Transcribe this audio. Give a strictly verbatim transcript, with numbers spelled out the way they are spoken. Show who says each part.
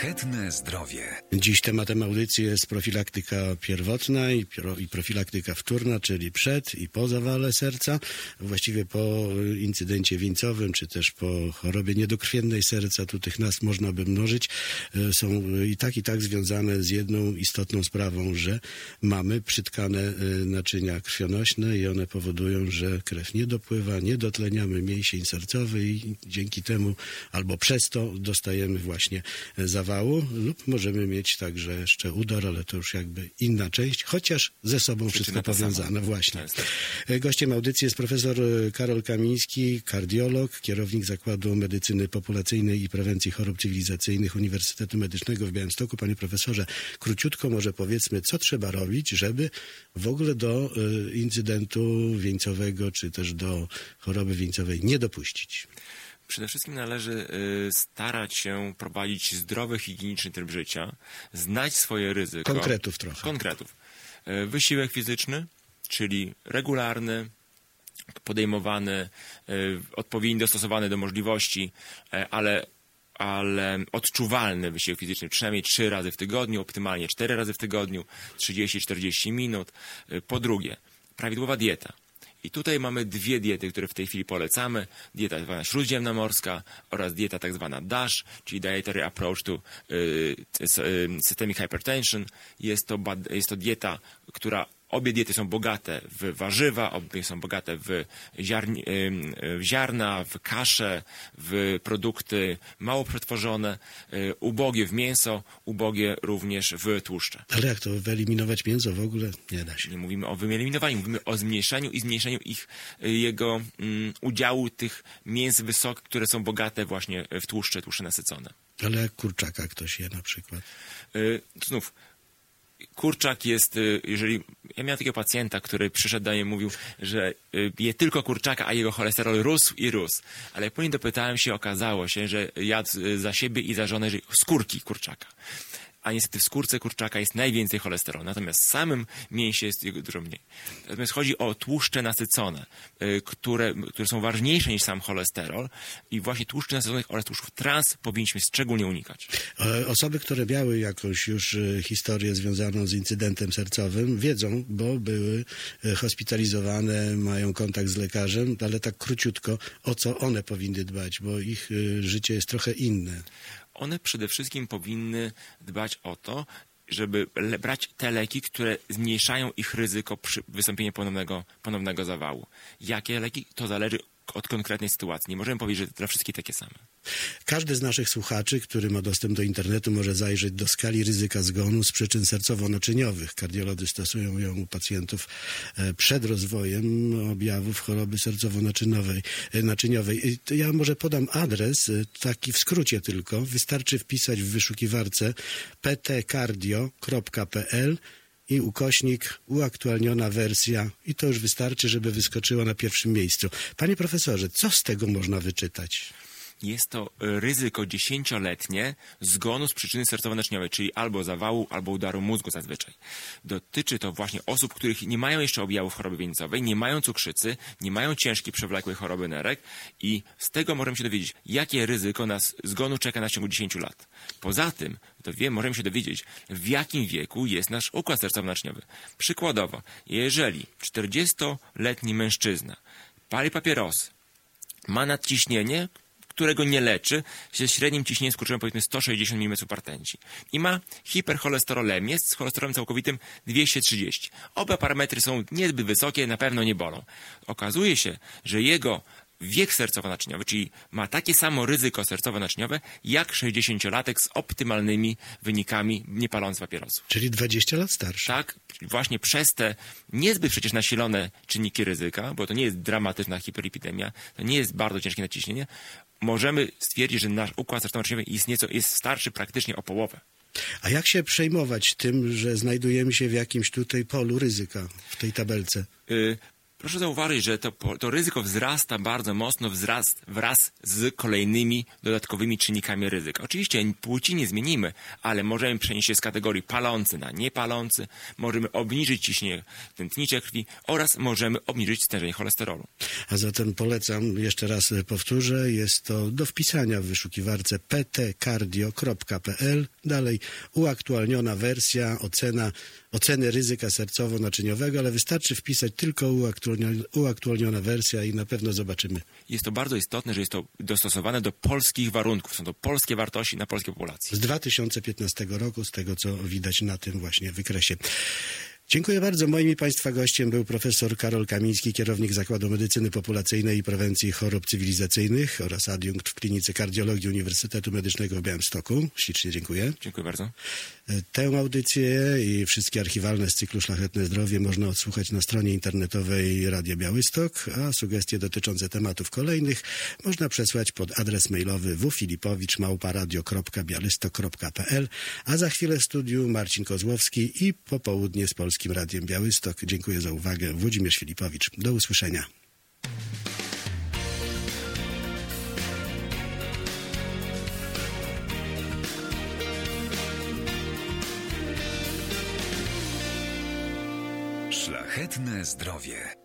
Speaker 1: Szlachetne zdrowie.
Speaker 2: Dziś tematem audycji jest profilaktyka pierwotna i, pro, i profilaktyka wtórna, czyli przed i po zawale serca. Właściwie po incydencie wieńcowym, czy też po chorobie niedokrwiennej serca, tu tych nazw można by mnożyć, są i tak i tak związane z jedną istotną sprawą, że mamy przytkane naczynia krwionośne i one powodują, że krew nie dopływa, nie dotleniamy mięsień sercowy i dzięki temu albo przez to dostajemy właśnie zawału lub możemy mieć także jeszcze udar, ale to już jakby inna część, chociaż ze sobą wszystko powiązane. Właśnie. Gościem audycji jest profesor Karol Kamiński, kardiolog, kierownik Zakładu Medycyny Populacyjnej i Prewencji Chorób Cywilizacyjnych Uniwersytetu Medycznego w Białymstoku. Panie profesorze, króciutko może powiedzmy, co trzeba robić, żeby w ogóle do incydentu wieńcowego, czy też do choroby wieńcowej nie dopuścić.
Speaker 3: Przede wszystkim należy starać się prowadzić zdrowy, higieniczny tryb życia, znać swoje ryzyko.
Speaker 2: Konkretów trochę.
Speaker 3: Konkretów. Wysiłek fizyczny, czyli regularny, podejmowany, odpowiednio dostosowany do możliwości, ale, ale odczuwalny wysiłek fizyczny, przynajmniej trzy razy w tygodniu, optymalnie cztery razy w tygodniu, trzydzieści do czterdziestu minut. Po drugie, prawidłowa dieta. I tutaj mamy dwie diety, które w tej chwili polecamy. Dieta tak zwana śródziemnomorska oraz dieta tak zwana DASH, czyli Dietary Approach to y, y, Systemic Hypertension. Jest to, jest to dieta, która obie diety są bogate w warzywa, obie są bogate w, ziarni, w ziarna, w kasze, w produkty mało przetworzone, ubogie w mięso, ubogie również w tłuszcze.
Speaker 2: Ale jak to wyeliminować mięso w ogóle? Nie da się.
Speaker 3: Nie mówimy o wyeliminowaniu, mówimy o zmniejszaniu i zmniejszeniu ich, jego um, udziału tych mięs wysokich, które są bogate właśnie w tłuszcze, tłuszcze nasycone.
Speaker 2: Ale jak kurczaka ktoś je na przykład?
Speaker 3: Y, znów, kurczak jest, jeżeli... Ja miałem takiego pacjenta, który przyszedł do mnie i mówił, że je tylko kurczaka, a jego cholesterol rósł i rósł. Ale jak później dopytałem się, okazało się, że jadł za siebie i za żonę skórki kurczaka. A niestety w skórce kurczaka jest najwięcej cholesterolu, natomiast w samym mięsie jest jego dużo mniej. Natomiast chodzi o tłuszcze nasycone, które, które są ważniejsze niż sam cholesterol i właśnie tłuszczy nasyconych oraz tłuszczów trans powinniśmy szczególnie unikać.
Speaker 2: Osoby, które miały jakąś już historię związaną z incydentem sercowym, wiedzą, bo były hospitalizowane, mają kontakt z lekarzem, ale tak króciutko, o co one powinny dbać, bo ich życie jest trochę inne.
Speaker 3: One przede wszystkim powinny dbać o to, żeby brać te leki, które zmniejszają ich ryzyko przy wystąpieniu ponownego, ponownego zawału. Jakie leki? To zależy od konkretnej sytuacji. Nie możemy powiedzieć, że dla wszystkich takie same.
Speaker 2: Każdy z naszych słuchaczy, który ma dostęp do internetu, może zajrzeć do skali ryzyka zgonu z przyczyn sercowo-naczyniowych. Kardiolodzy stosują ją u pacjentów przed rozwojem objawów choroby sercowo-naczyniowej. Ja może podam adres, taki w skrócie tylko. Wystarczy wpisać w wyszukiwarce p t cardio kropka p l i ukośnik, uaktualniona wersja i to już wystarczy, żeby wyskoczyło na pierwszym miejscu. Panie profesorze, co z tego można wyczytać?
Speaker 3: Jest to ryzyko dziesięcioletnie zgonu z przyczyny sercowo-naczyniowej, czyli albo zawału, albo udaru mózgu zazwyczaj. Dotyczy to właśnie osób, których nie mają jeszcze objawów choroby wieńcowej, nie mają cukrzycy, nie mają ciężkiej, przewlekłej choroby nerek i z tego możemy się dowiedzieć, jakie ryzyko nas zgonu czeka na ciągu dziesięciu lat. Poza tym, to wiem, możemy się dowiedzieć, w jakim wieku jest nasz układ sercowo-naczyniowy. Przykładowo, jeżeli czterdziestoletni mężczyzna pali papierosy, ma nadciśnienie, którego nie leczy, ze średnim ciśnieniem skurczowym powiedzmy sto sześćdziesiąt milimetrów na rtęci. I ma hipercholesterolemię z cholesterolem całkowitym dwieście trzydzieści. Oba parametry są niezbyt wysokie, na pewno nie bolą. Okazuje się, że jego wiek sercowo-naczyniowy, czyli ma takie samo ryzyko sercowo-naczyniowe, jak sześćdziesięciolatek z optymalnymi wynikami nie paląc papierosów.
Speaker 2: Czyli dwadzieścia lat starszy.
Speaker 3: Tak, właśnie przez te niezbyt przecież nasilone czynniki ryzyka, bo to nie jest dramatyczna hiperlipidemia, to nie jest bardzo ciężkie nadciśnienie, możemy stwierdzić, że nasz układ sercowo-naczyniowy jest nieco, jest starszy praktycznie o połowę.
Speaker 2: A jak się przejmować tym, że znajdujemy się w jakimś tutaj polu ryzyka w tej tabelce?
Speaker 3: Yy, Proszę zauważyć, że to, to ryzyko wzrasta bardzo mocno wzrast, wraz z kolejnymi dodatkowymi czynnikami ryzyka. Oczywiście płci nie zmienimy, ale możemy przenieść się z kategorii palący na niepalący, możemy obniżyć ciśnienie tętnicze krwi oraz możemy obniżyć stężenie cholesterolu.
Speaker 2: A zatem polecam, jeszcze raz powtórzę, jest to do wpisania w wyszukiwarce p t cardio kropka p l. Dalej uaktualniona wersja, ocena, oceny ryzyka sercowo-naczyniowego, ale wystarczy wpisać tylko uaktualniona, uaktualniona wersja i na pewno zobaczymy.
Speaker 3: Jest to bardzo istotne, że jest to dostosowane do polskich warunków. Są to polskie wartości na polskiej populacji.
Speaker 2: Z dwa tysiące piętnastego roku, z tego co widać na tym właśnie wykresie. Dziękuję bardzo. Moim i Państwa gościem był profesor Karol Kamiński, kierownik Zakładu Medycyny Populacyjnej i Prewencji Chorób Cywilizacyjnych oraz adiunkt w Klinice Kardiologii Uniwersytetu Medycznego w Białymstoku. Ślicznie dziękuję.
Speaker 3: Dziękuję bardzo.
Speaker 2: Tę audycję i wszystkie archiwalne z cyklu Szlachetne Zdrowie można odsłuchać na stronie internetowej Radia Białystok, a sugestie dotyczące tematów kolejnych można przesłać pod adres mailowy w filipowicz małpa radio kropka białystok kropka p l, a za chwilę w studiu Marcin Kozłowski i popołudnie z Polskim Radiem Białystok. Dziękuję za uwagę. Włodzimierz Filipowicz. Do usłyszenia.
Speaker 1: Szlachetne zdrowie.